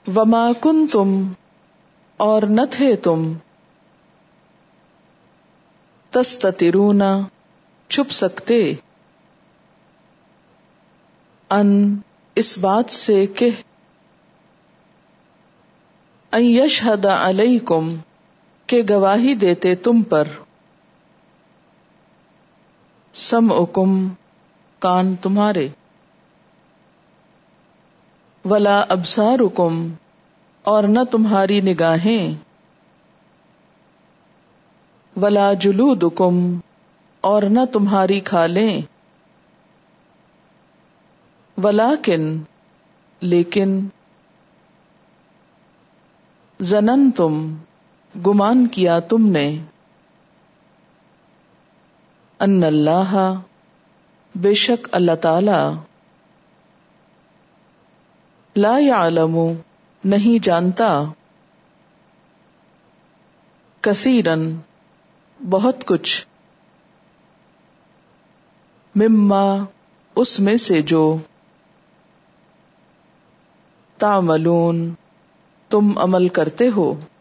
وما کنتم اور نہ تھے تم تستترون چھپ سکتے ان اس بات سے کہ ان یشہد علیکم کہ گواہی دیتے تم پر سمعکم کان تمہارے ولا ابصارکم اور نہ تمہاری نگاہیں ولا جلودکم اور نہ تمہاری کھالیں ولیکن لیکن ظننتم گمان کیا تم نے ان اللہ بے شک اللہ تعالی لا یعلم نہیں جانتا کثیرن بہت کچھ مما اس میں سے جو تعملون تم عمل کرتے ہو